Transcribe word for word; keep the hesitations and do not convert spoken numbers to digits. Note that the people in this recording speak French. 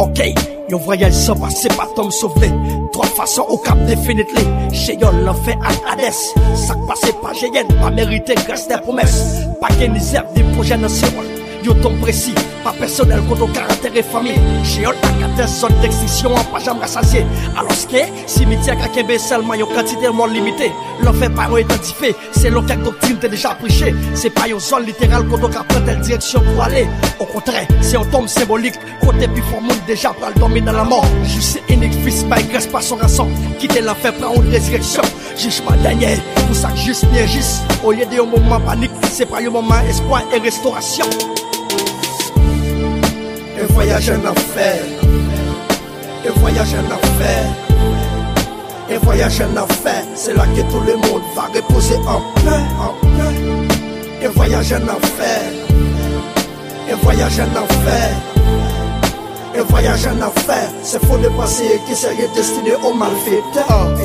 Ok, yon voyage sans passer par Tom sauvé. Trois façons au cap définitivement. Chez yon l'en fait à Hades. Ça passe pas Géyen, pas mérité grâce des promesses. Pas qu'un misère des projets dans ses rôles. Yo tombe précis, pas personnel contre caractère et famille. Chez yon la quatre zone d'extinction en pas jamais rassasié. Alors que, cimetière kakembe seulement yon quantité moins limitée. L'en fait pas identifié, c'est l'autre doctrine t'es déjà prêché. C'est pas yon zone littérale contre prend telle direction pour aller. Au contraire, c'est un tombe symbolique. Côté plus fort monde déjà pour le dormir dans la mort. Juste unique fils, pas grâce par son rançon. Quitter l'enfer, prend une résurrection. Jugement dernier, pour ça que juste bien juste. Au lieu de un moment panique, c'est pas un moment espoir et restauration. Un voyage en enfer, un voyage en enfer, un voyage en enfer, c'est là que tout le monde va reposer en paix, en paix. Un voyage en enfer, un voyage en enfer, un voyage en enfer, c'est faux de penser que c'est destiné aux malfaiteurs.